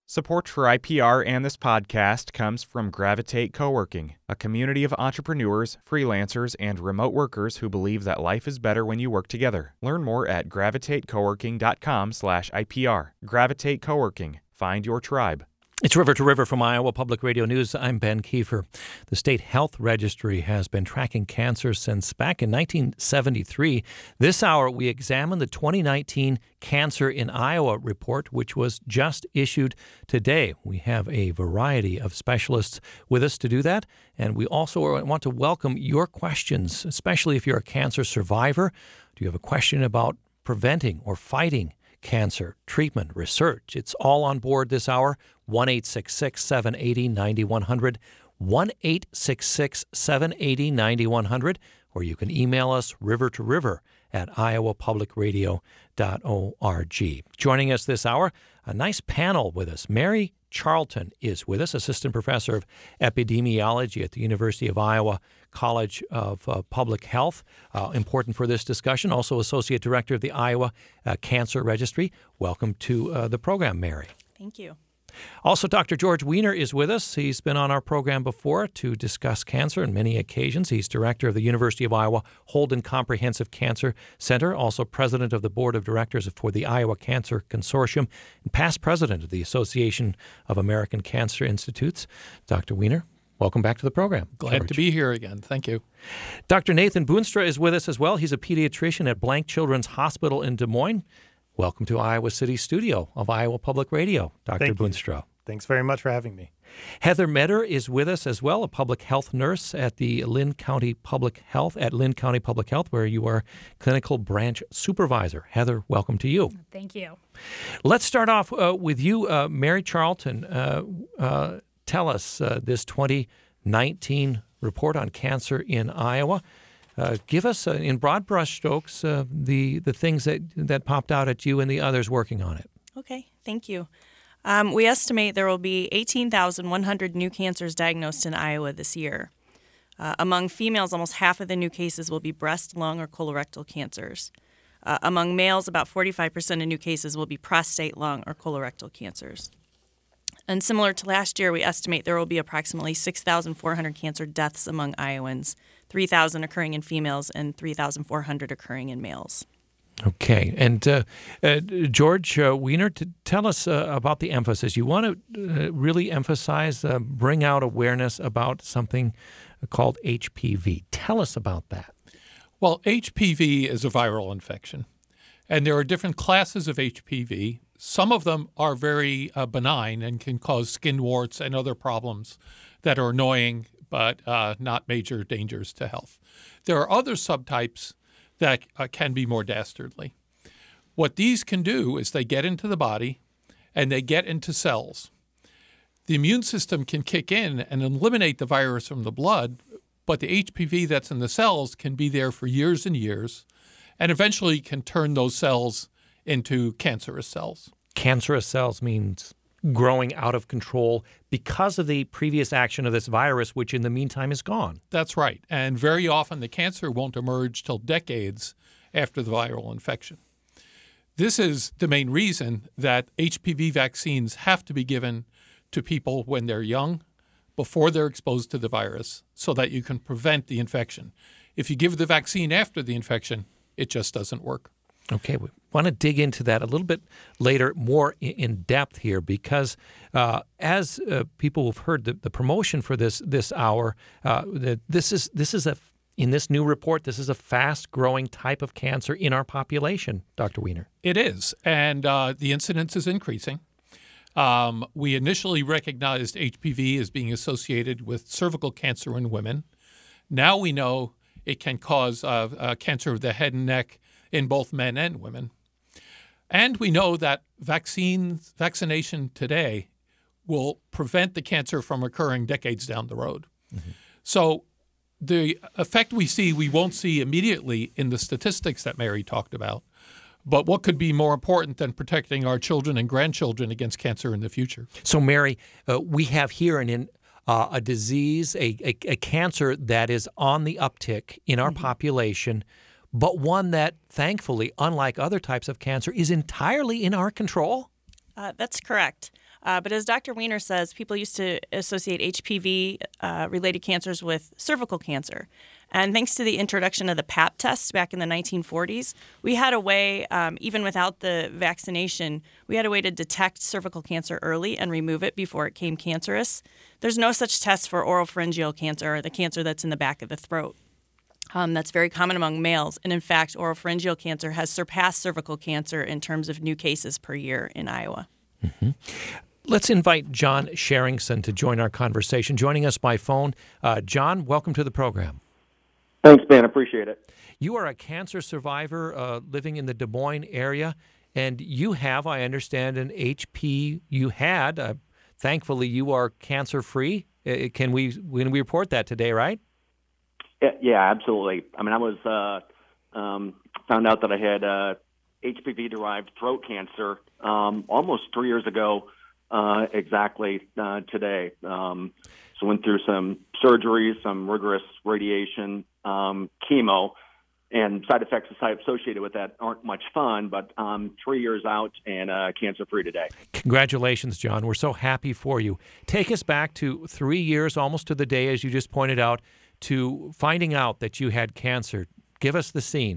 Support for IPR and this podcast comes from Gravitate Coworking, a community of entrepreneurs, freelancers, and remote workers who believe that life is better when you work together. Learn more at gravitatecoworking.com/IPR. Gravitate Coworking. Find your tribe. It's River to River from Iowa Public Radio News. I'm Ben Kiefer. The State Health Registry has been tracking cancer since back in 1973. This hour, we examine the 2019 Cancer in Iowa report, which was just issued today. We have a variety of specialists with us to do that, and we also want to welcome your questions, especially if you're a cancer survivor. Do you have a question about preventing or fighting cancer, treatment, research? It's all on board this hour. 1-866-780-9100, 1-866-780-9100, or you can email us rivertoriver@iowapublicradio.org. Joining us this hour, a nice panel with us. Mary Charlton is with us, Assistant Professor of Epidemiology at the University of Iowa College of Public Health. Important for this discussion. Also Associate Director of the Iowa Cancer Registry. Welcome to the program, Mary. Thank you. Also, Dr. George Weiner is with us. He's been on our program before to discuss cancer on many occasions. He's director of the University of Iowa Holden Comprehensive Cancer Center, also president of the board of directors for the Iowa Cancer Consortium, and past president of the Association of American Cancer Institutes. Dr. Weiner, welcome back to the program. Glad to be here again. Thank you. Dr. Nathan Boonstra is with us as well. He's a pediatrician at Blank Children's Hospital in Des Moines. Welcome to Iowa City Studio of Iowa Public Radio, Dr. Boonstra. Thanks very much for having me. Heather Meador is with us as well, a public health nurse at the Lynn County Public Health, where you are clinical branch supervisor. Heather, welcome to you. Thank you. Let's start off with you, Mary Charlton. Tell us this 2019 report on cancer in Iowa. Give us, in broad brushstrokes, the things that popped out at you and the others working on it. Okay, thank you. We estimate there will be 18,100 new cancers diagnosed in Iowa this year. Among females, almost half of the new cases will be breast, lung, or colorectal cancers. Among males, about 45% of new cases will be prostate, lung, or colorectal cancers. And similar to last year, we estimate there will be approximately 6,400 cancer deaths among Iowans, 3,000 occurring in females and 3,400 occurring in males. Okay. And George Weiner, tell us about the emphasis. You want to really emphasize, bring out awareness about something called HPV. Tell us about that. Well, HPV is a viral infection, and there are different classes of HPV. Some of them are very benign and can cause skin warts and other problems that are annoying but not major dangers to health. There are other subtypes that can be more dastardly. What these can do is they get into the body and they get into cells. The immune system can kick in and eliminate the virus from the blood, but the HPV that's in the cells can be there for years and years and eventually can turn those cells into cancerous cells. Cancerous cells means growing out of control because of the previous action of this virus, which in the meantime is gone. That's right. And very often the cancer won't emerge till decades after the viral infection. This is the main reason that HPV vaccines have to be given to people when they're young, before they're exposed to the virus, so that you can prevent the infection. If you give the vaccine after the infection, it just doesn't work. Okay, we want to dig into that a little bit later, more in depth here, because as people have heard the promotion for this hour, in this new report, this is a fast-growing type of cancer in our population, Dr. Weiner. It is, and the incidence is increasing. We initially recognized HPV as being associated with cervical cancer in women. Now we know it can cause cancer of the head and neck in both men and women. And we know that vaccination today will prevent the cancer from occurring decades down the road. Mm-hmm. So the effect we won't see immediately in the statistics that Mary talked about. But what could be more important than protecting our children and grandchildren against cancer in the future? So, Mary, we have here a disease, a cancer that is on the uptick in our population, but one that, thankfully, unlike other types of cancer, is entirely in our control? That's correct. But as Dr. Weiner says, people used to associate HPV-related cancers with cervical cancer. And thanks to the introduction of the Pap test back in the 1940s, we had a way, even without the vaccination, we had a way to detect cervical cancer early and remove it before it became cancerous. There's no such test for oropharyngeal cancer, or the cancer that's in the back of the throat. That's very common among males. And in fact, oropharyngeal cancer has surpassed cervical cancer in terms of new cases per year in Iowa. Mm-hmm. Let's invite John Sherringson to join our conversation. Joining us by phone. John, welcome to the program. Thanks, Ben. Appreciate it. You are a cancer survivor living in the Des Moines area, and you have, I understand, an HP. You had. Thankfully, you are cancer-free. Can we report that today, right? Yeah, absolutely. I mean, I was found out that I had HPV-derived throat cancer almost 3 years ago, exactly today. So went through some surgery, some rigorous radiation, chemo, and side effects associated with that aren't much fun, but 3 years out and cancer-free today. Congratulations, John. We're so happy for you. Take us back to 3 years, almost to the day, as you just pointed out, to finding out that you had cancer. Give us the scene.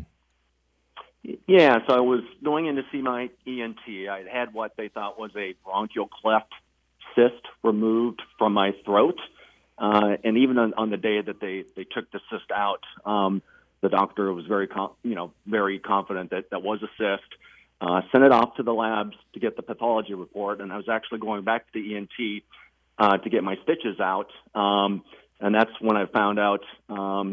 Yeah, so I was going in to see my ENT. I had what they thought was a bronchial cleft cyst removed from my throat. And even on the day that they took the cyst out, the doctor was very confident that that was a cyst. Sent it off to the labs to get the pathology report, and I was actually going back to the ENT to get my stitches out. And that's when I found out, I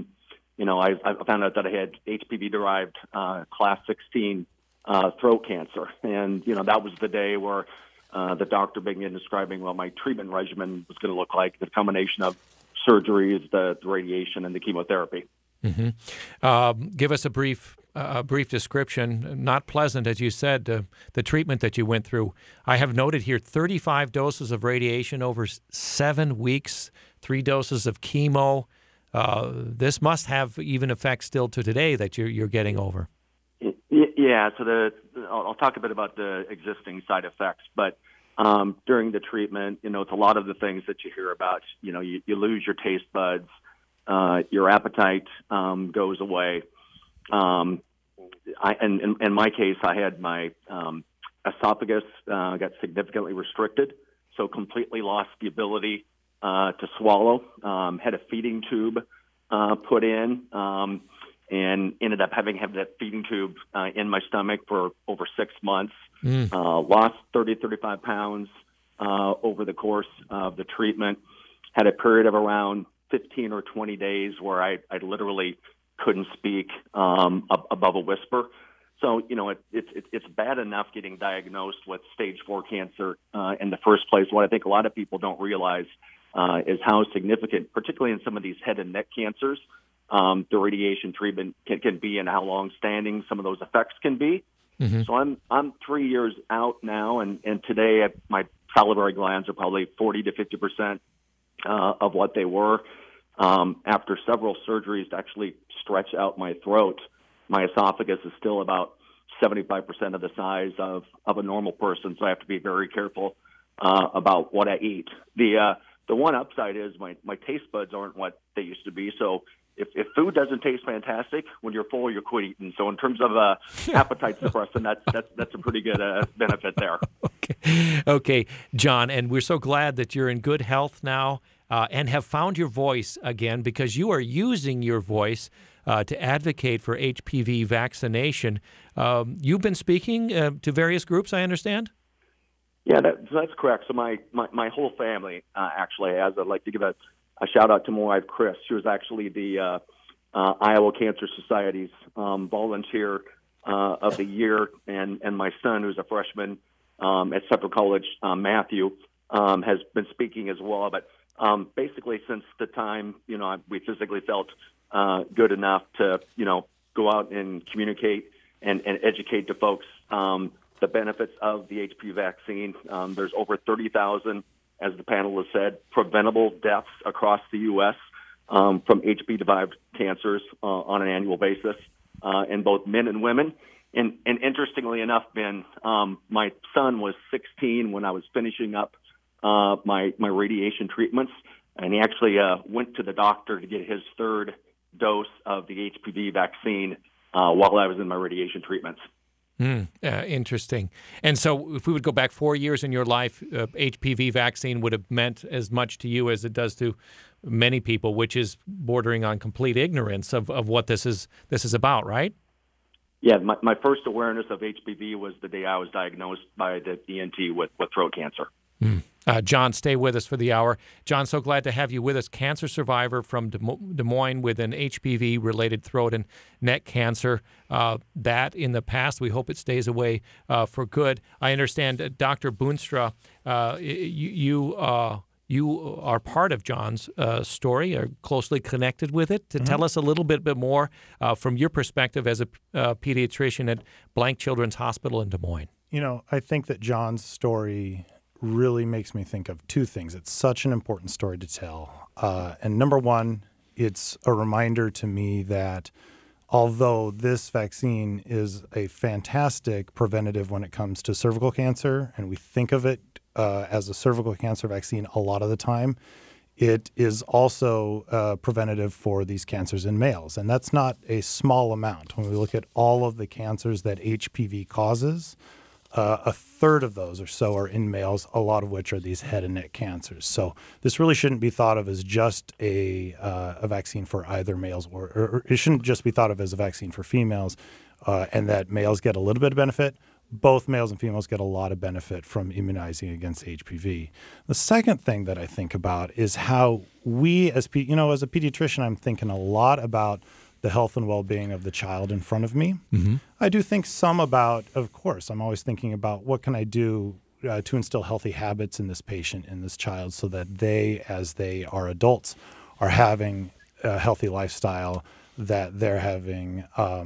found out that I had HPV-derived class 16 throat cancer. And, that was the day where the doctor began describing what my treatment regimen was going to look like, the combination of surgeries, the radiation, and the chemotherapy. Mm-hmm. Give us a brief description. Not pleasant, as you said, the treatment that you went through. I have noted here 35 doses of radiation over 7 weeks, 3 doses of chemo. This must have even effects still to today that you're getting over. Yeah, so I'll talk a bit about the existing side effects, but during the treatment, it's a lot of the things that you hear about. You lose your taste buds, your appetite goes away. In my case, I had my esophagus got significantly restricted, so completely lost the ability to swallow. Had a feeding tube put in, and ended up having that feeding tube in my stomach for over 6 months. Lost 35 pounds over the course of the treatment. Had a period of around 15 or 20 days where I literally couldn't speak above a whisper. So, it's bad enough getting diagnosed with stage 4 cancer in the first place. What I think a lot of people don't realize is how significant, particularly in some of these head and neck cancers, the radiation treatment can be and how long-standing some of those effects can be. Mm-hmm. So I'm 3 years out now, and today my salivary glands are probably 40 to 50% of what they were. After several surgeries to actually stretch out my throat, my esophagus is still about 75% of the size of a normal person, so I have to be very careful about what I eat. The one upside is my taste buds aren't what they used to be, so if food doesn't taste fantastic, when you're full, you quit eating. So in terms of appetite suppressant, that's a pretty good benefit there. Okay, John, and we're so glad that you're in good health now and have found your voice again, because you are using your voice to advocate for HPV vaccination. You've been speaking to various groups, I understand? Yeah, that's correct. So my whole family actually has. I'd like to give a shout out to my wife, Chris. She was actually the Iowa Cancer Society's volunteer of the year, and my son, who's a freshman at Central College, Matthew, has been speaking as well. But basically, since the time we physically felt good enough to go out and communicate and educate the folks the benefits of the HPV vaccine. There's over 30,000. As the panel has said, preventable deaths across the U.S. From HPV-derived cancers on an annual basis in both men and women. And interestingly enough, Ben, my son was 16 when I was finishing up my radiation treatments, and he actually went to the doctor to get his third dose of the HPV vaccine while I was in my radiation treatments. Interesting. And so if we would go back 4 years in your life, HPV vaccine would have meant as much to you as it does to many people, which is bordering on complete ignorance of what this is about, right? Yeah, my first awareness of HPV was the day I was diagnosed by the ENT with throat cancer. John, stay with us for the hour. John, so glad to have you with us. Cancer survivor from Des Moines with an HPV-related throat and neck cancer. That in the past, we hope it stays away for good. I understand, Dr. Boonstra, you are part of John's story, are closely connected with it. To tell us a little bit more from your perspective as a pediatrician at Blank Children's Hospital in Des Moines. You know, I think that John's story really makes me think of two things. It's such an important story to tell. And number one, it's a reminder to me that although this vaccine is a fantastic preventative when it comes to cervical cancer, and we think of it as a cervical cancer vaccine a lot of the time, it is also preventative for these cancers in males. And that's not a small amount. When we look at all of the cancers that HPV causes, a third of those or so are in males, a lot of which are these head and neck cancers. So this really shouldn't be thought of as just a vaccine for either males, or it shouldn't just be thought of as a vaccine for females, and that males get a little bit of benefit. Both males and females get a lot of benefit from immunizing against HPV. The second thing that I think about is how we, as a pediatrician, I'm thinking a lot about the health and well-being of the child in front of me. Mm-hmm. I do think some about, of course, I'm always thinking about what can I do to instill healthy habits in this patient, in this child, so that they, as they are adults, are having a healthy lifestyle, that they're having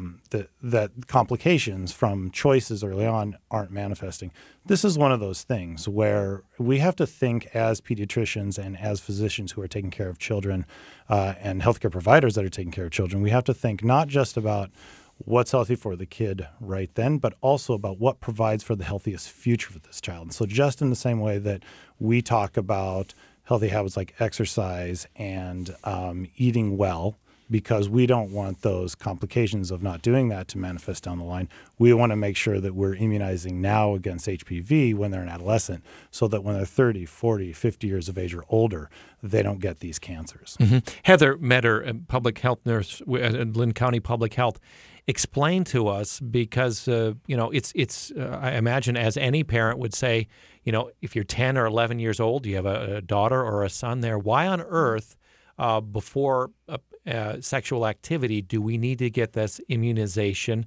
that complications from choices early on aren't manifesting. This is one of those things where we have to think as pediatricians and as physicians who are taking care of children and healthcare providers that are taking care of children, we have to think not just about what's healthy for the kid right then, but also about what provides for the healthiest future for this child. And so just in the same way that we talk about healthy habits like exercise and eating well, because we don't want those complications of not doing that to manifest down the line. We want to make sure that we're immunizing now against HPV when they're an adolescent, so that when they're 30, 40, 50 years of age or older, they don't get these cancers. Mm-hmm. Heather Metter, public health nurse at Lynn County Public Health, explain to us, because it's I imagine, as any parent would say, if you're 10 or 11 years old, you have a daughter or a son there, why on earth before sexual activity do we need to get this immunization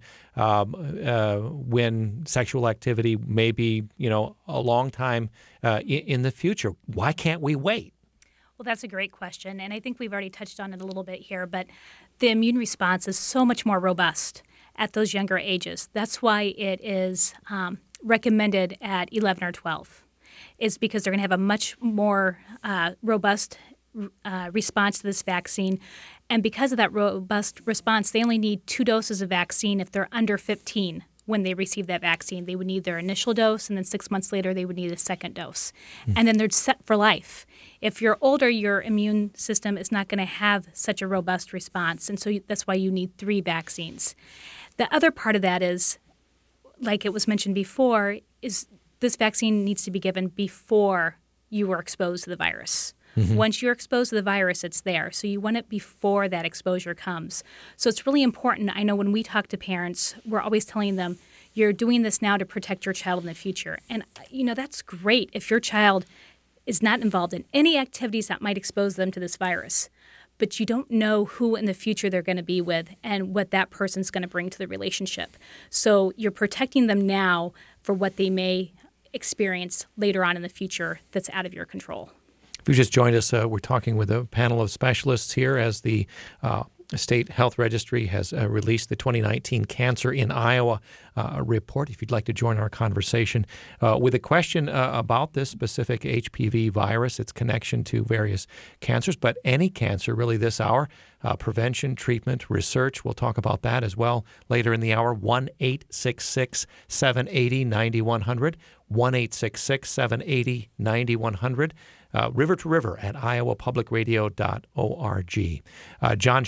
when sexual activity may be a long time in the future? Why can't we wait? Well, that's a great question, and I think we've already touched on it a little bit here, but the immune response is so much more robust at those younger ages. That's why it is recommended at 11 or 12, is because they're going to have a much more robust response to this vaccine. And because of that robust response, they only need 2 doses of vaccine if they're under 15 when they receive that vaccine. They would need their initial dose, and then 6 months later, they would need a second dose. And then they're set for life. If you're older, your immune system is not going to have such a robust response. And so that's why you need 3 vaccines. The other part of that is, like it was mentioned before, is this vaccine needs to be given before you were exposed to the virus. Mm-hmm. Once you're exposed to the virus, it's there. So you want it before that exposure comes. So it's really important. I know when we talk to parents, we're always telling them, you're doing this now to protect your child in the future. And, that's great if your child is not involved in any activities that might expose them to this virus. But you don't know who in the future they're going to be with and what that person's going to bring to the relationship. So you're protecting them now for what they may experience later on in the future that's out of your control. If you just joined us, we're talking with a panel of specialists here as the State Health Registry has released the 2019 Cancer in Iowa report. If you'd like to join our conversation with a question about this specific HPV virus, its connection to various cancers, but any cancer really this hour, prevention, treatment, research, we'll talk about that as well later in the hour. 1-866-780-9100. 1-866-780-9100. River to River at iowapublicradio.org. John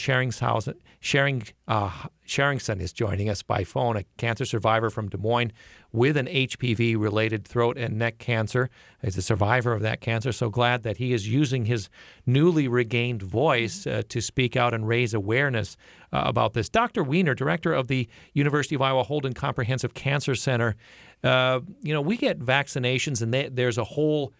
Sherringson is joining us by phone, a cancer survivor from Des Moines with an HPV-related throat and neck cancer. He's a survivor of that cancer. So glad that he is using his newly regained voice to speak out and raise awareness about this. Dr. Weiner, director of the University of Iowa Holden Comprehensive Cancer Center, we get vaccinations, and there's a whole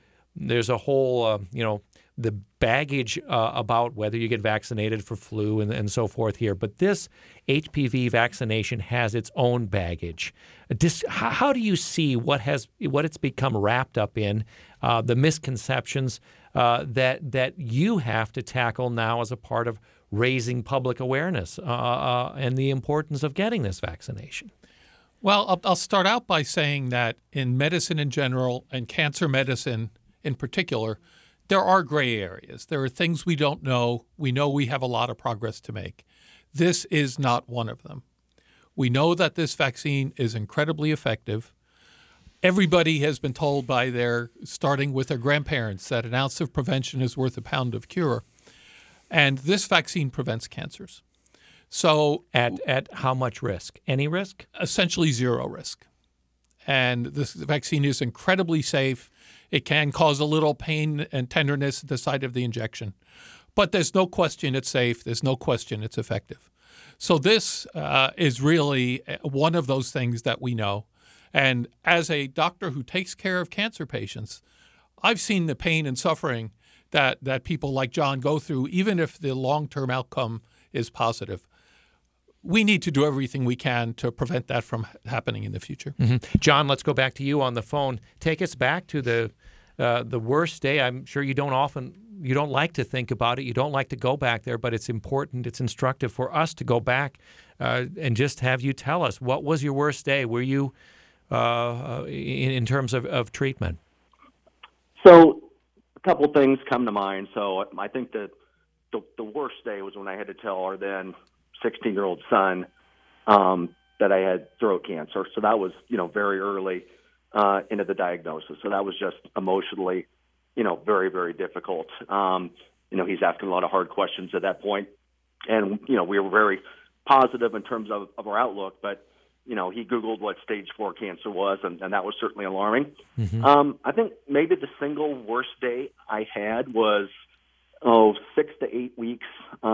the baggage about whether you get vaccinated for flu and so forth here. But this HPV vaccination has its own baggage. How do you see what it's become wrapped up in, the misconceptions that you have to tackle now as a part of raising public awareness and the importance of getting this vaccination? Well, I'll start out by saying that in medicine in general and cancer medicine in particular, there are gray areas. There are things we don't know. We know we have a lot of progress to make. This is not one of them. We know that this vaccine is incredibly effective. Everybody has been told starting with their grandparents, that an ounce of prevention is worth a pound of cure. And this vaccine prevents cancers. So at how much risk? Any risk? Essentially zero risk. And this vaccine is incredibly safe. It can cause a little pain and tenderness at the site of the injection. But there's no question it's safe. There's no question it's effective. So this is really one of those things that we know. And as a doctor who takes care of cancer patients, I've seen the pain and suffering that people like John go through, even if the long-term outcome is positive. We need to do everything we can to prevent that from happening in the future. Mm-hmm. John, let's go back to you on the phone. Take us back to the worst day. I'm sure you don't like to think about it. You don't like to go back there, but it's important. It's instructive for us to go back and just have you tell us, what was your worst day? Were you in terms of treatment? So a couple things come to mind. So I think that the worst day was when I had to tell our then 16-year-old son that I had throat cancer. So that was, very early into the diagnosis. So that was just emotionally, very, very difficult. He's asking a lot of hard questions at that point. And, we were very positive in terms of our outlook, but, he Googled what stage 4 cancer was, and that was certainly alarming. Mm-hmm. I think maybe the single worst day I had was, 6 to 8 weeks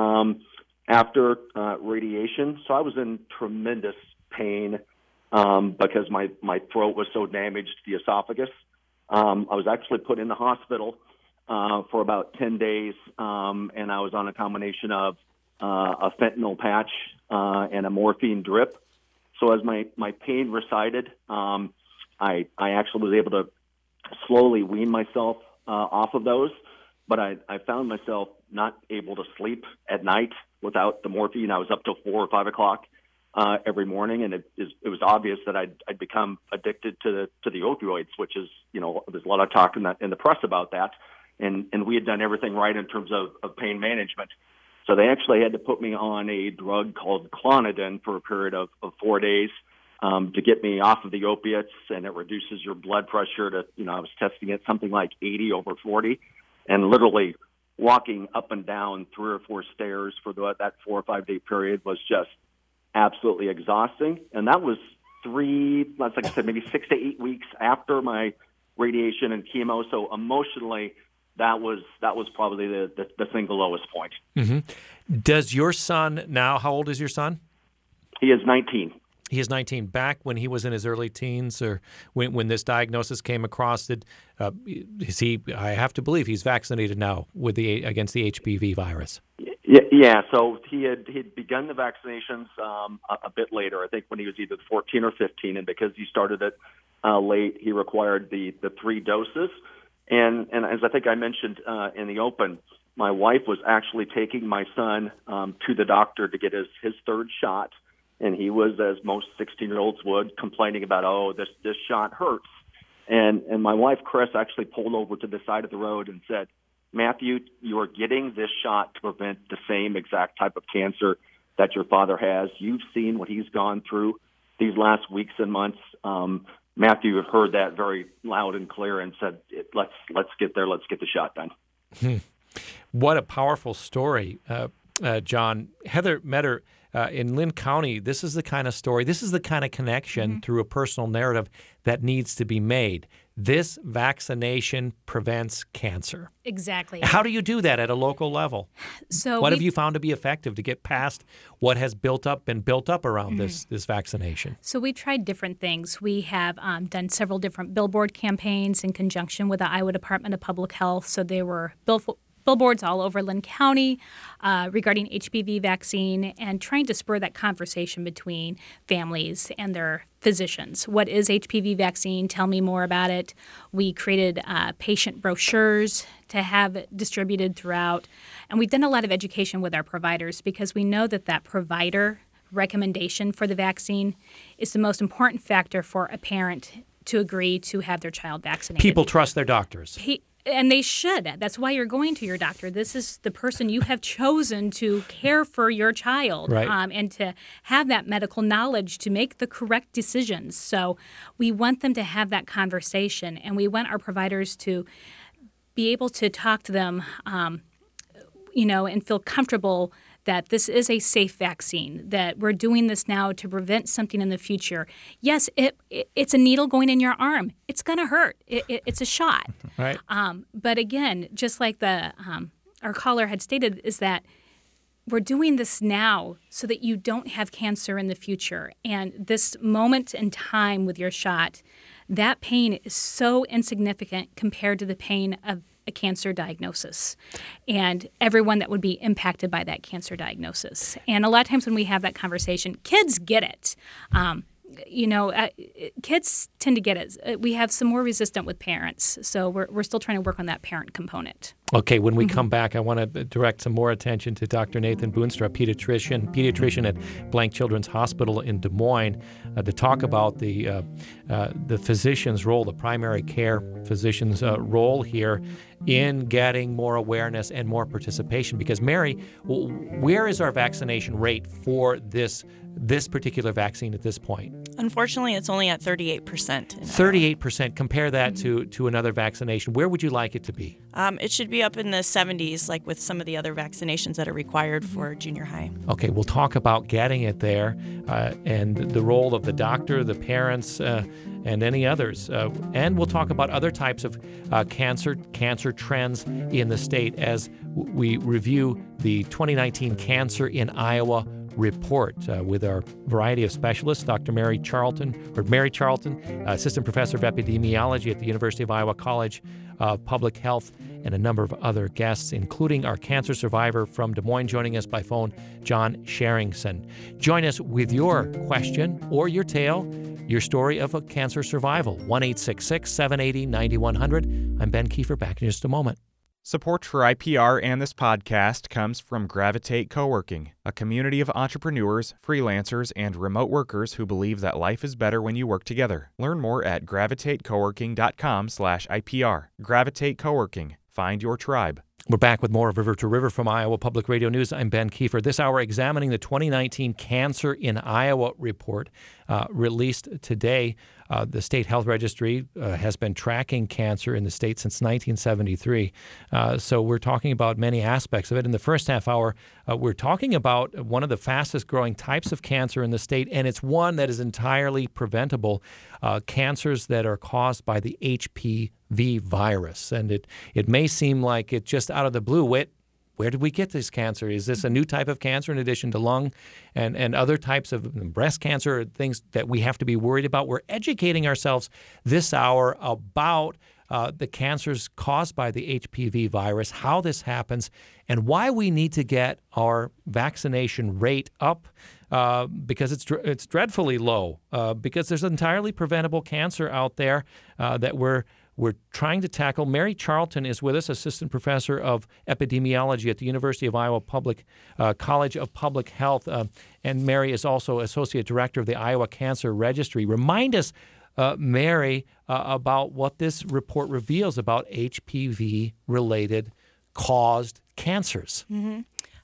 after radiation. So I was in tremendous pain because my throat was so damaged, the esophagus. I was actually put in the hospital for about 10 days, and I was on a combination of a fentanyl patch and a morphine drip. So as my pain receded, I actually was able to slowly wean myself off of those, but I found myself not able to sleep at night without the morphine. I was up till 4 or 5 o'clock every morning, and it was obvious that I'd become addicted to the opioids, which is, there's a lot of talk in the press about that, and we had done everything right in terms of pain management. So they actually had to put me on a drug called Clonidine for a period of 4 days to get me off of the opiates, and it reduces your blood pressure to, I was testing it something like 80 over 40, and literally walking up and down 3 or 4 stairs for that 4 or 5 day period was just absolutely exhausting. And that was like I said, maybe 6 to 8 weeks after my radiation and chemo. So emotionally, that was probably the single lowest point. Mm-hmm. Does your son now, how old is your son? He is 19. He is 19. Back when he was in his early teens, or when this diagnosis came across, is he? I have to believe he's vaccinated now against the HPV virus. Yeah. So he had begun the vaccinations a bit later. I think when he was either 14 or 15, and because he started it late, he required the 3 doses. And as I think I mentioned in the open, my wife was actually taking my son to the doctor to get his 3rd shot. And he was, as most 16-year-olds would, complaining about, this shot hurts. And my wife, Chris, actually pulled over to the side of the road and said, Matthew, you are getting this shot to prevent the same exact type of cancer that your father has. You've seen what he's gone through these last weeks and months. Matthew heard that very loud and clear and said, let's get there. Let's get the shot done. What a powerful story, John. Heather Metter, in Linn County, this is the kind of story, this is the kind of connection through a personal narrative that needs to be made. This vaccination prevents cancer. Exactly. How do you do that at a local level? So what have you found to be effective to get past what has been built up around this vaccination? So we tried different things. We have done several different billboard campaigns in conjunction with the Iowa Department of Public Health. So there were billboards all over Linn County regarding HPV vaccine and trying to spur that conversation between families and their physicians. What is HPV vaccine? Tell me more about it. We created patient brochures to have distributed throughout. And we've done a lot of education with our providers because we know that provider recommendation for the vaccine is the most important factor for a parent to agree to have their child vaccinated. People trust their doctors. And they should. That's why you're going to your doctor. This is the person you have chosen to care for your child, right. And to have that medical knowledge to make the correct decisions. So we want them to have that conversation, and we want our providers to be able to talk to them, and feel comfortable that this is a safe vaccine, that we're doing this now to prevent something in the future. Yes, it's a needle going in your arm. It's going to hurt. It's a shot. Right. But again, just like our caller had stated, is that we're doing this now so that you don't have cancer in the future. And this moment in time with your shot, that pain is so insignificant compared to the pain of a cancer diagnosis and everyone that would be impacted by that cancer diagnosis. And a lot of times when we have that conversation, kids get it. Kids tend to get it. We have some more resistant with parents, so we're still trying to work on that parent component. Okay, when we come back, I want to direct some more attention to Dr. Nathan Boonstra, pediatrician at Blank Children's Hospital in Des Moines, to talk about the physician's role, the primary care physician's role here in getting more awareness and more participation. Because Mary, where is our vaccination rate for this particular vaccine at this point? Unfortunately, it's only at 38%. 38%. Compare that to another vaccination. Where would you like it to be? It should be up in the 70s, like with some of the other vaccinations that are required for junior high. Okay, we'll talk about getting it there and the role of the doctor, the parents, and any others. And we'll talk about other types of cancer trends in the state as we review the 2019 Cancer in Iowa report with our variety of specialists, Dr. Mary Charlton, Assistant Professor of Epidemiology at the University of Iowa College of Public Health, and a number of other guests, including our cancer survivor from Des Moines joining us by phone, John Sherringson. Join us with your question or your tale, your story of a cancer survival. 1-866-780-9100. I'm Ben Kiefer, back in just a moment. Support for IPR and this podcast comes from Gravitate Coworking, a community of entrepreneurs, freelancers, and remote workers who believe that life is better when you work together. Learn more at gravitatecoworking.com/IPR. Gravitate Coworking. Find your tribe. We're back with more of River to River from Iowa Public Radio News. I'm Ben Kiefer. This hour examining the 2019 Cancer in Iowa report released today. The State Health Registry has been tracking cancer in the state since 1973. So we're talking about many aspects of it. In the first half hour, we're talking about one of the fastest growing types of cancer in the state, and it's one that is entirely preventable, cancers that are caused by the HPV virus. And it may seem like it just out of the blue, where did we get this cancer? Is this a new type of cancer in addition to lung and other types of breast cancer, things that we have to be worried about? We're educating ourselves this hour about the cancers caused by the HPV virus, how this happens, and why we need to get our vaccination rate up because it's dreadfully low because there's entirely preventable cancer out there that we're trying to tackle. Mary Charlton is with us, Assistant Professor of Epidemiology at the University of Iowa College of Public Health. And Mary is also Associate Director of the Iowa Cancer Registry. Remind us, Mary, about what this report reveals about HPV-related caused cancers. Mm-hmm.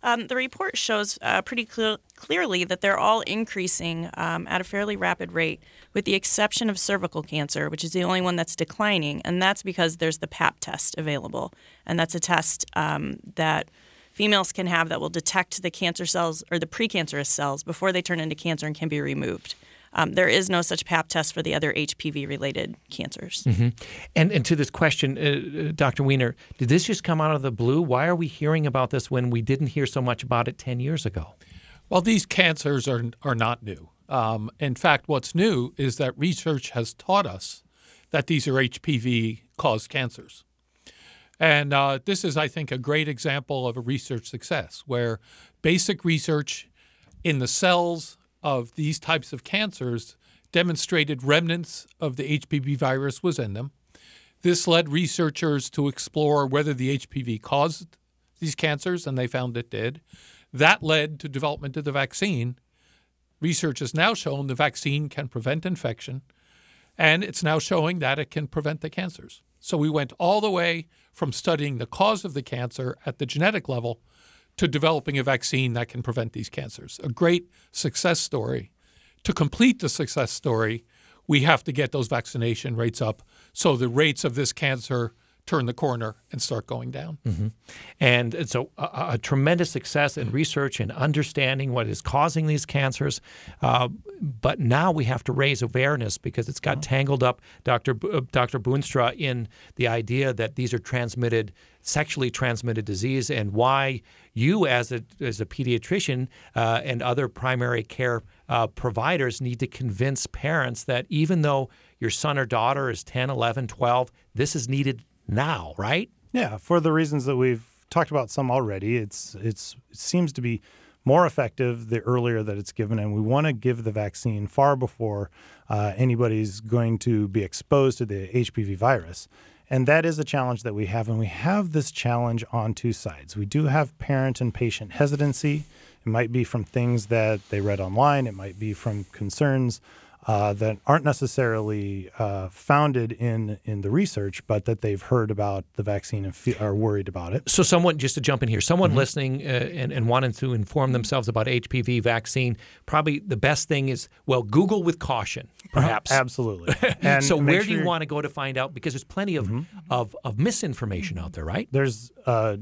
The report shows pretty clearly that they're all increasing at a fairly rapid rate, with the exception of cervical cancer, which is the only one that's declining, and that's because there's the Pap test available, and that's a test that females can have that will detect the cancer cells or the precancerous cells before they turn into cancer and can be removed. There is no such Pap test for the other HPV-related cancers. Mm-hmm. And to this question, Dr. Weiner, did this just come out of the blue? Why are we hearing about this when we didn't hear so much about it 10 years ago? Well, these cancers are not new. In fact, what's new is that research has taught us that these are HPV-caused cancers. And this is, I think, a great example of a research success where basic research in the cells of these types of cancers demonstrated remnants of the HPV virus was in them. This led researchers to explore whether the HPV caused these cancers, and they found it did. That led to development of the vaccine. Research has now shown the vaccine can prevent infection, and it's now showing that it can prevent the cancers. So we went all the way from studying the cause of the cancer at the genetic level to developing a vaccine that can prevent these cancers. A great success story. To complete the success story, we have to get those vaccination rates up so the rates of this cancer turn the corner and start going down. Mm-hmm. And so a tremendous success in research and understanding what is causing these cancers. But now we have to raise awareness because it's got tangled up, Dr. Boonstra, in the idea that these are sexually transmitted disease, and why you as a pediatrician and other primary care providers need to convince parents that even though your son or daughter is 10, 11, 12, this is needed now, right? Yeah, for the reasons that we've talked about some already. It seems to be more effective the earlier that it's given, and we want to give the vaccine far before anybody's going to be exposed to the HPV virus. And that is a challenge that we have, and we have this challenge on two sides. We do have parent and patient hesitancy. It might be from things that they read online. It might be from concerns that aren't necessarily founded in the research, but that they've heard about the vaccine and are worried about it. So someone, just to jump in here, someone listening and wanting to inform themselves about HPV vaccine, probably the best thing is, well, Google with caution, perhaps. Absolutely. And so where do you want to go to find out? Because there's plenty of misinformation out there, right? There's a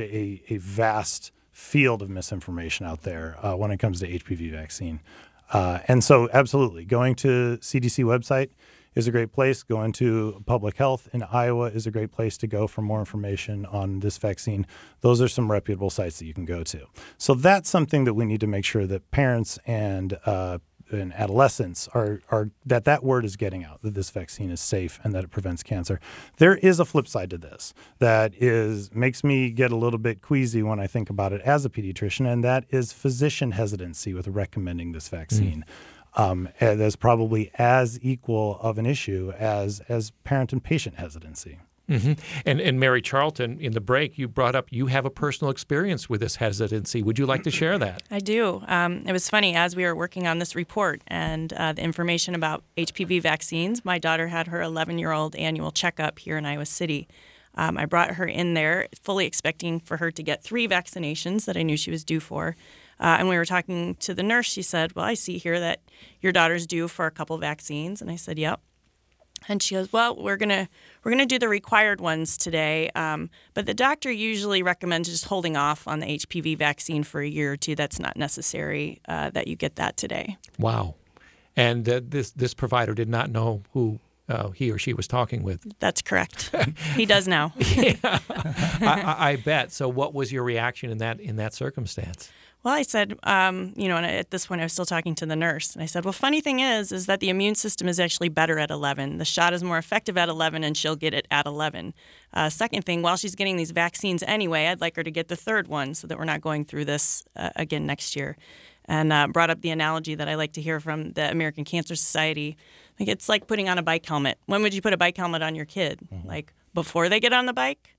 vast field of misinformation out there when it comes to HPV vaccine. And so, absolutely, going to CDC website is a great place. Going to Public Health in Iowa is a great place to go for more information on this vaccine. Those are some reputable sites that you can go to. So that's something that we need to make sure that parents and adolescents are that word is getting out, that this vaccine is safe and that it prevents cancer. There is a flip side to this that makes me get a little bit queasy when I think about it as a pediatrician, and that is physician hesitancy with recommending this vaccine. And that's probably as equal of an issue as parent and patient hesitancy. Mm-hmm. And Mary Charlton, in the break, you brought up you have a personal experience with this hesitancy. Would you like to share that? I do. It was funny, as we were working on this report and the information about HPV vaccines, my daughter had her 11-year-old annual checkup here in Iowa City. I brought her in there fully expecting for her to get 3 vaccinations that I knew she was due for. And we were talking to the nurse. She said, well, I see here that your daughter's due for a couple vaccines. And I said, yep. And she goes, well, we're gonna do the required ones today, but the doctor usually recommends just holding off on the HPV vaccine for a year or two. That's not necessary that you get that today. Wow. And this provider did not know who he or she was talking with. That's correct. He does now. Yeah, I bet. So what was your reaction in that circumstance? Well, I said, and at this point I was still talking to the nurse. And I said, well, funny thing is that the immune system is actually better at 11. The shot is more effective at 11, and she'll get it at 11. Second thing, while she's getting these vaccines anyway, I'd like her to get the third one so that we're not going through this again next year. And brought up the analogy that I like to hear from the American Cancer Society. Like, it's like putting on a bike helmet. When would you put a bike helmet on your kid? Mm-hmm. Like, before they get on the bike?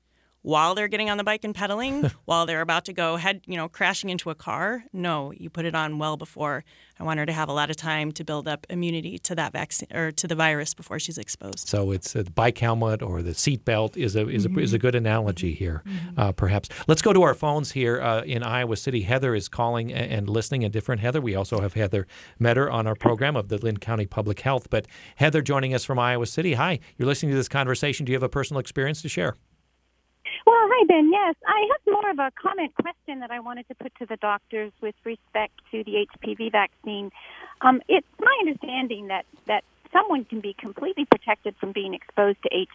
while they're getting on the bike and pedaling, while they're about to go crashing into a car. No, you put it on well before. I want her to have a lot of time to build up immunity to that vaccine or to the virus before she's exposed. So it's the bike helmet or the seat belt is a good analogy here, perhaps. Let's go to our phones here in Iowa City. Heather is calling and listening. A different Heather. We also have Heather Metter on our program of the Linn County Public Health. But Heather joining us from Iowa City. Hi, you're listening to this conversation. Do you have a personal experience to share? Well, hi, Ben. Yes, I have more of a comment question that I wanted to put to the doctors with respect to the HPV vaccine. It's my understanding that someone can be completely protected from being exposed to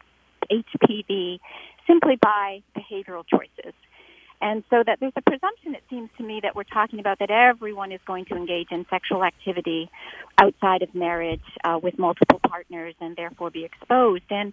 HPV simply by behavioral choices. And so that there's a presumption, it seems to me, that we're talking about that everyone is going to engage in sexual activity outside of marriage with multiple partners and therefore be exposed. And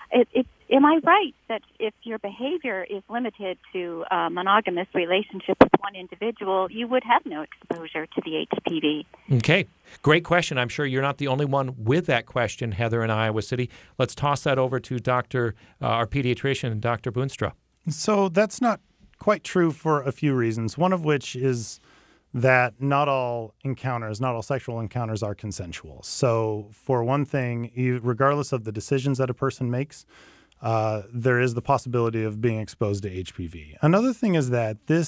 am I right that if your behavior is limited to a monogamous relationship with one individual, you would have no exposure to the HPV? Okay. Great question. I'm sure you're not the only one with that question, Heather, in Iowa City. Let's toss that over to our pediatrician, Dr. Boonstra. So that's not quite true for a few reasons, one of which is that not all sexual encounters are consensual. So for one thing, regardless of the decisions that a person makes, there is the possibility of being exposed to HPV. Another thing is that the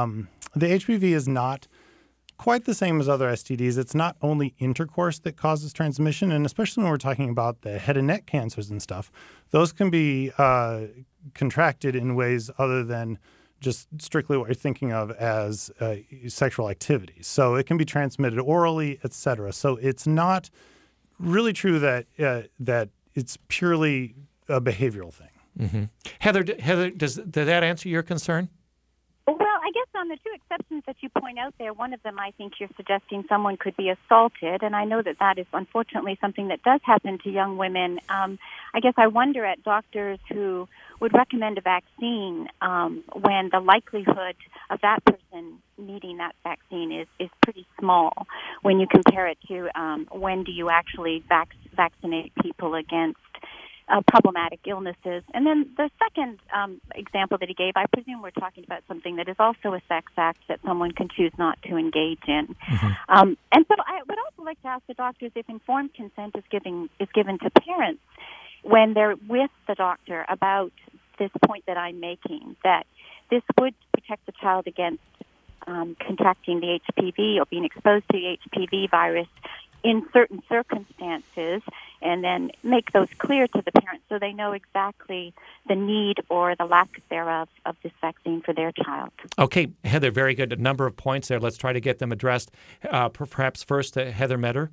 HPV is not quite the same as other STDs. It's not only intercourse that causes transmission, and especially when we're talking about the head and neck cancers and stuff, those can be contracted in ways other than just strictly what you're thinking of as sexual activity. So it can be transmitted orally, et cetera. So it's not really true that it's purely a behavioral thing. Mm-hmm. Heather, does that answer your concern? Well, I guess on the two exceptions that you point out there, one of them I think you're suggesting someone could be assaulted, and I know that is unfortunately something that does happen to young women. I guess I wonder at doctors who would recommend a vaccine when the likelihood of that person needing that vaccine is pretty small when you compare it to when do you actually vaccinate people against problematic illnesses. And then the second example that he gave, I presume we're talking about something that is also a sex act that someone can choose not to engage in. Mm-hmm. And so I would also like to ask the doctors if informed consent is given to parents when they're with the doctor about this point that I'm making, that this would protect the child against contracting the HPV or being exposed to the HPV virus in certain circumstances, and then make those clear to the parents so they know exactly the need or the lack thereof of this vaccine for their child. Okay, Heather, very good. A number of points there. Let's try to get them addressed. Perhaps first, Heather Metter.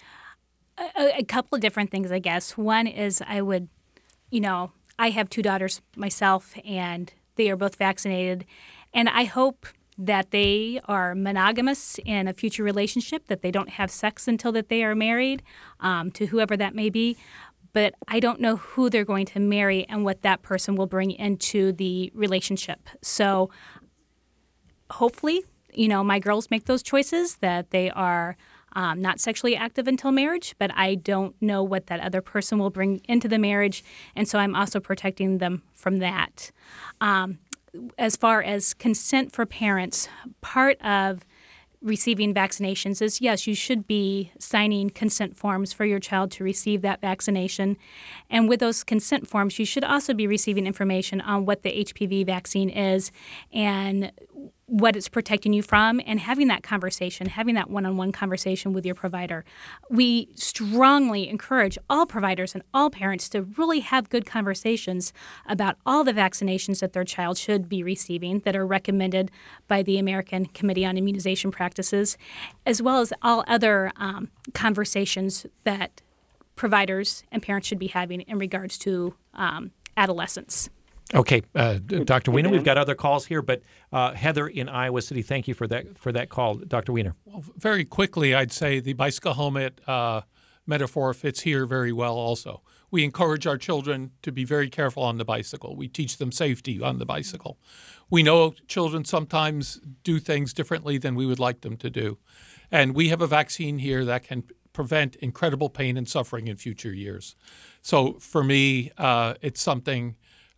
A couple of different things, I guess. One is I have two daughters myself, and they are both vaccinated, and I hope that they are monogamous in a future relationship, that they don't have sex until that they are married to whoever that may be. But I don't know who they're going to marry and what that person will bring into the relationship. So hopefully, my girls make those choices, that they are not sexually active until marriage, but I don't know what that other person will bring into the marriage, and so I'm also protecting them from that. As far as consent for parents, part of receiving vaccinations is, yes, you should be signing consent forms for your child to receive that vaccination. And with those consent forms, you should also be receiving information on what the HPV vaccine is and what it's protecting you from, and having that conversation, having that one-on-one conversation with your provider. We strongly encourage all providers and all parents to really have good conversations about all the vaccinations that their child should be receiving that are recommended by the American Committee on Immunization Practices, as well as all other conversations that providers and parents should be having in regards to adolescents. Okay, Dr. Wiener, we've got other calls here, but Heather in Iowa City, thank you for that call. Dr. Wiener. Well, very quickly, I'd say the bicycle helmet metaphor fits here very well also. We encourage our children to be very careful on the bicycle. We teach them safety on the bicycle. We know children sometimes do things differently than we would like them to do. And we have a vaccine here that can prevent incredible pain and suffering in future years. So for me, it's something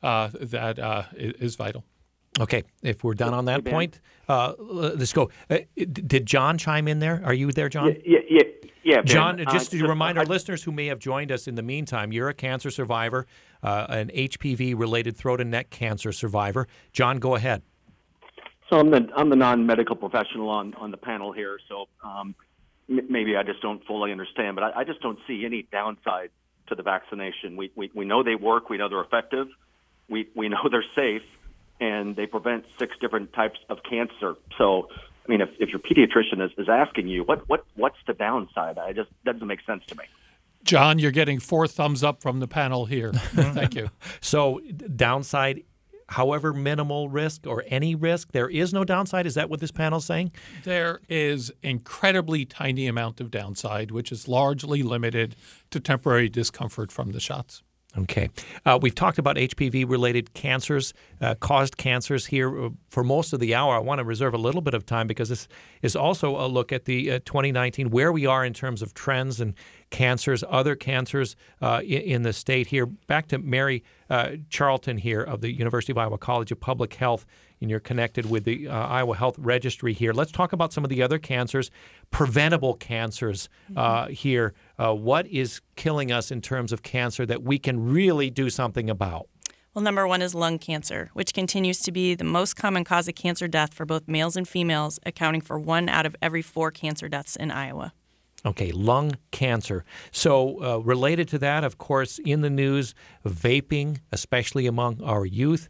that is vital. Okay, if we're done on that point, let's go. Did John chime in there? Are you there, John? Yeah, Ben. John, just to remind our listeners who may have joined us in the meantime, you're a cancer survivor, an HPV-related throat and neck cancer survivor. John, go ahead. So I'm the non-medical professional on the panel here, so maybe I just don't fully understand, but I just don't see any downside to the vaccination. We know they work. We know they're effective. We know they're safe, and they prevent 6 different types of cancer. So, I mean, if your pediatrician is asking you, what's the downside? It just doesn't make sense to me. John, you're getting 4 thumbs up from the panel here. Thank you. So, downside, however minimal risk or any risk, there is no downside? Is that what this panel is saying? There is incredibly tiny amount of downside, which is largely limited to temporary discomfort from the shots. Okay. We've talked about HPV-related cancers, caused cancers here for most of the hour. I want to reserve a little bit of time because this is also a look at the 2019, where we are in terms of trends and cancers, other cancers in the state here. Back to Mary Charlton here of the University of Iowa College of Public Health, and you're connected with the Iowa Health Registry here. Let's talk about some of the other cancers, preventable cancers here. What is killing us in terms of cancer that we can really do something about? Well, number one is lung cancer, which continues to be the most common cause of cancer death for both males and females, accounting for 1 out of every 4 cancer deaths in Iowa. Okay, lung cancer. So related to that, of course, in the news, vaping, especially among our youth,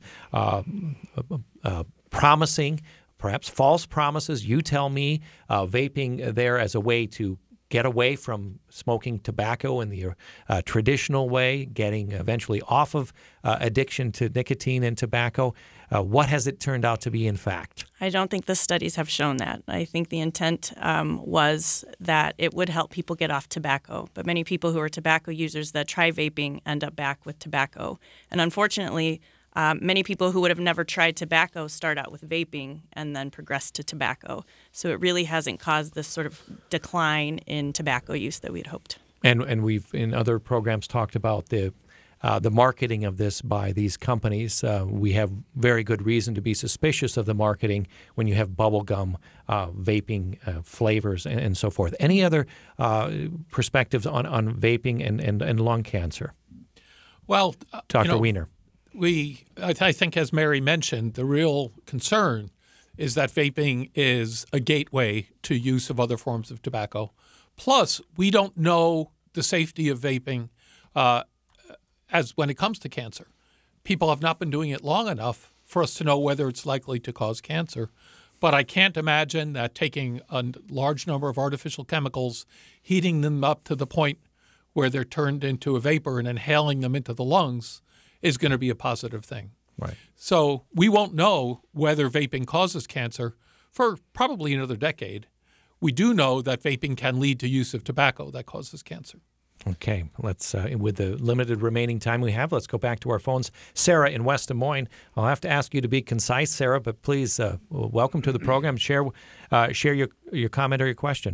promising, perhaps false promises, you tell me, vaping there as a way to get away from smoking tobacco in the traditional way, getting eventually off of addiction to nicotine and tobacco. What has it turned out to be, in fact? I don't think the studies have shown that. I think the intent was that it would help people get off tobacco. But many people who are tobacco users that try vaping end up back with tobacco. And unfortunately, many people who would have never tried tobacco start out with vaping and then progress to tobacco. So it really hasn't caused this sort of decline in tobacco use that we'd hoped. And we've, in other programs, talked about the marketing of this by these companies. We have very good reason to be suspicious of the marketing when you have bubblegum, vaping flavors, and so forth. Any other perspectives on vaping and lung cancer? Well, Dr. Weiner. I think, as Mary mentioned, the real concern is that vaping is a gateway to use of other forms of tobacco. Plus, we don't know the safety of vaping as when it comes to cancer. People have not been doing it long enough for us to know whether it's likely to cause cancer. But I can't imagine that taking a large number of artificial chemicals, heating them up to the point where they're turned into a vapor and inhaling them into the lungs is going to be a positive thing. Right. So we won't know whether vaping causes cancer for probably another decade. We do know that vaping can lead to use of tobacco that causes cancer. Okay, let's with the limited remaining time we have, let's go back to our phones. Sarah in West Des Moines. I'll have to ask you to be concise, Sarah, but please welcome to the program. Share your comment or your question.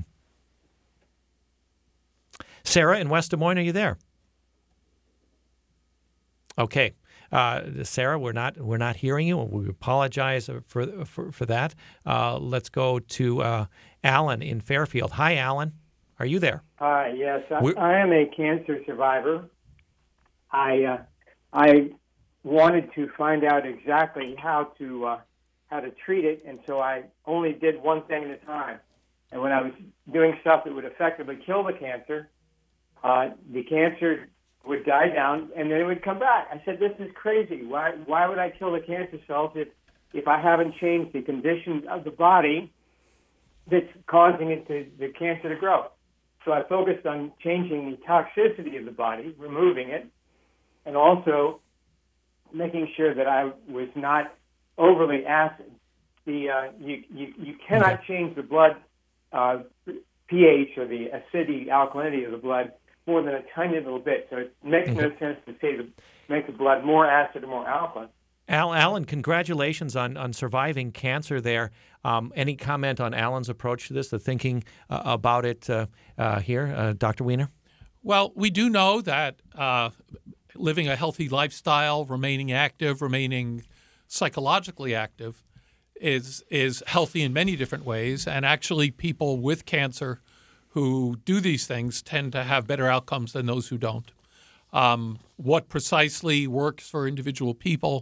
Sarah in West Des Moines, are you there? Okay, Sarah, we're not hearing you. We apologize for that. Let's go to Alan in Fairfield. Hi, Alan. Are you there? Hi. Yes, I am a cancer survivor. I wanted to find out exactly how to treat it, and so I only did one thing at a time. And when I was doing stuff that would effectively kill the cancer would die down, and then it would come back. I said, "This is crazy. Why would I kill the cancer cells if I haven't changed the conditions of the body that's causing the cancer to grow?" So I focused on changing the toxicity of the body, removing it, and also making sure that I was not overly acid. You cannot change the blood pH or the acidity, alkalinity of the blood more than a tiny little bit. So it makes no sense to say make the blood more acid or more alkaline. Alan, congratulations on surviving cancer there. Any comment on Alan's approach to this, the thinking about it here, Dr. Weiner? Well, we do know that living a healthy lifestyle, remaining active, remaining psychologically active is healthy in many different ways. And actually, people with cancer who do these things tend to have better outcomes than those who don't. What precisely works for individual people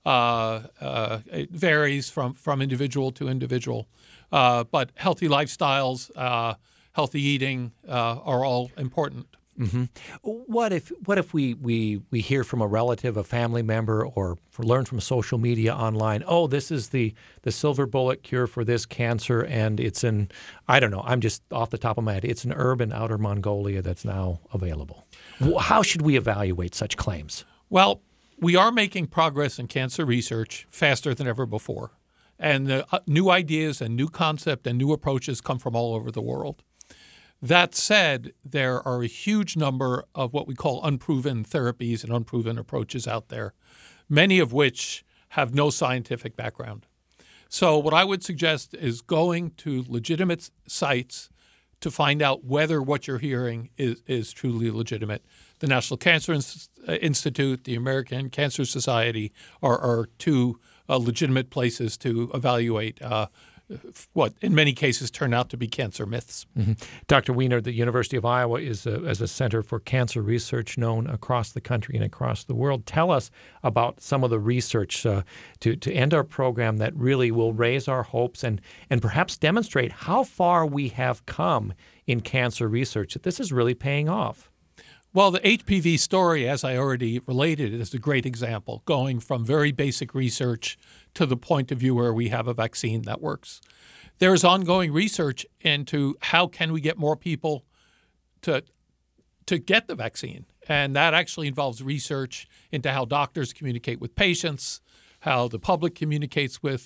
it varies from individual to individual. But healthy lifestyles, healthy eating are all important. Mm-hmm. What if we hear from a relative, a family member, or learn from social media online, oh, this is the silver bullet cure for this cancer, and it's in, I don't know, I'm just off the top of my head, it's an herb in Outer Mongolia that's now available. How should we evaluate such claims? Well, we are making progress in cancer research faster than ever before. And new ideas and new concepts and new approaches come from all over the world. That said, there are a huge number of what we call unproven therapies and unproven approaches out there, many of which have no scientific background. So what I would suggest is going to legitimate sites to find out whether what you're hearing is truly legitimate. The National Cancer Institute, the American Cancer Society are two legitimate places to evaluate what in many cases turn out to be cancer myths. Mm-hmm. Dr. Weiner, the University of Iowa is as a center for cancer research known across the country and across the world. Tell us about some of the research to end our program that really will raise our hopes and perhaps demonstrate how far we have come in cancer research, that this is really paying off. Well, the HPV story, as I already related, is a great example, going from very basic research to the point of view where we have a vaccine that works. There is ongoing research into how can we get more people to get the vaccine. And that actually involves research into how doctors communicate with patients, how the public communicates with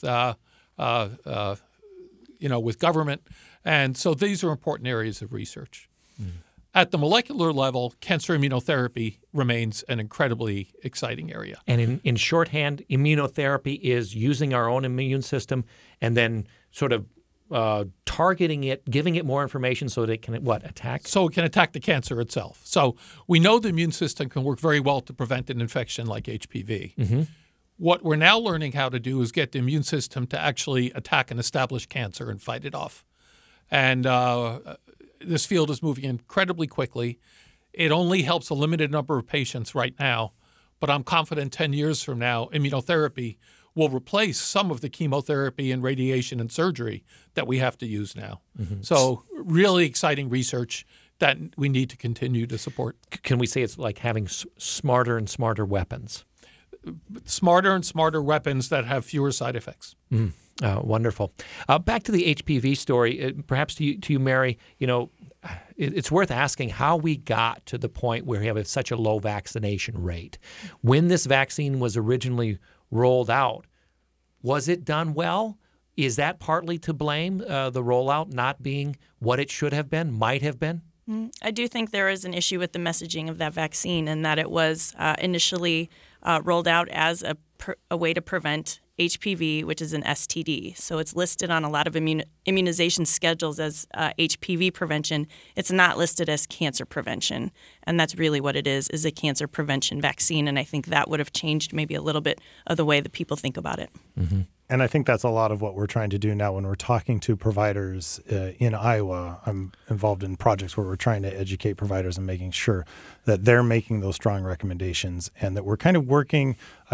with government. And so these are important areas of research. Mm. At the molecular level, cancer immunotherapy remains an incredibly exciting area. And in shorthand, immunotherapy is using our own immune system and then sort of targeting it, giving it more information so that it can, attack? So it can attack the cancer itself. So we know the immune system can work very well to prevent an infection like HPV. Mm-hmm. What we're now learning how to do is get the immune system to actually attack an established cancer and fight it off. And this field is moving incredibly quickly. It only helps a limited number of patients right now, but I'm confident 10 years from now, immunotherapy will replace some of the chemotherapy and radiation and surgery that we have to use now. Mm-hmm. So really exciting research that we need to continue to support. Can we say it's like having smarter and smarter weapons? Smarter and smarter weapons that have fewer side effects. Mm. Wonderful. Back to the HPV story, perhaps to you, Mary, it's worth asking how we got to the point where we have such a low vaccination rate. When this vaccine was originally rolled out, was it done well? Is that partly to blame, the rollout not being what it should have been, might have been? I do think there is an issue with the messaging of that vaccine and that it was initially rolled out as a way to prevent HPV, which is an STD. So it's listed on a lot of immunization schedules as HPV prevention. It's not listed as cancer prevention. And that's really what it is a cancer prevention vaccine. And I think that would have changed maybe a little bit of the way that people think about it. Mm-hmm. And I think that's a lot of what we're trying to do now when we're talking to providers in Iowa. I'm involved in projects where we're trying to educate providers and making sure that they're making those strong recommendations and that we're kind of working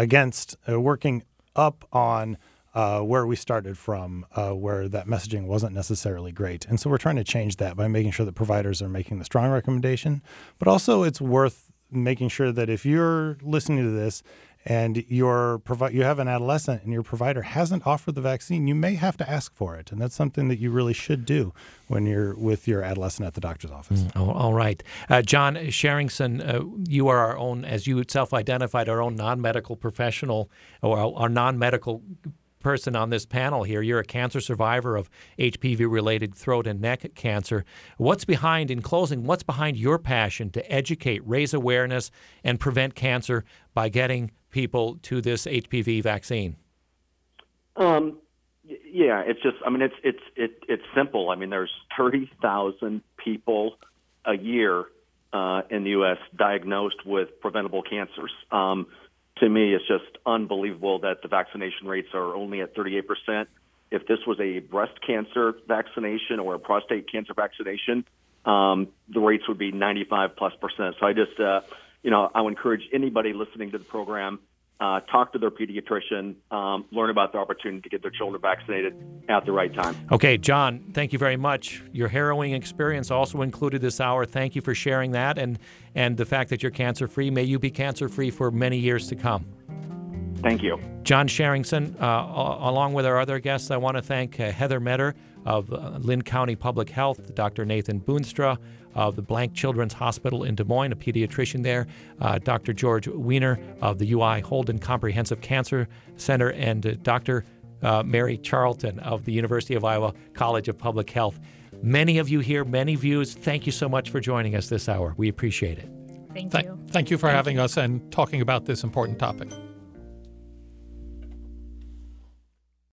up on where we started from, where that messaging wasn't necessarily great. And so we're trying to change that by making sure that providers are making the strong recommendation. But also it's worth making sure that if you're listening to this and you have an adolescent and your provider hasn't offered the vaccine, you may have to ask for it. And that's something that you really should do when you're with your adolescent at the doctor's office. All right. John Sherringson, you are our own, as you self-identified, our own non-medical professional or our non-medical person on this panel here. You're a cancer survivor of HPV-related throat and neck cancer. What's behind your passion to educate, raise awareness, and prevent cancer by getting people to this HPV vaccine? Yeah, it's just, it's simple. I mean, there's 30,000 people a year in the U.S. diagnosed with preventable cancers. To me, it's just unbelievable that the vaccination rates are only at 38%. If this was a breast cancer vaccination or a prostate cancer vaccination, the rates would be 95+%. So I just, I would encourage anybody listening to the program, talk to their pediatrician, learn about the opportunity to get their children vaccinated at the right time. Okay, John, thank you very much. Your harrowing experience also included this hour. Thank you for sharing that and the fact that you're cancer-free. May you be cancer-free for many years to come. Thank you. John Sherrington, along with our other guests, I want to thank Heather Metter of Lynn County Public Health, Dr. Nathan Boonstra of the Blank Children's Hospital in Des Moines, a pediatrician there, Dr. George Weiner of the UI Holden Comprehensive Cancer Center, and Dr. Mary Charlton of the University of Iowa College of Public Health. Many of you here, many views, thank you so much for joining us this hour. We appreciate it. Thank you. Thank you for having us and talking about this important topic.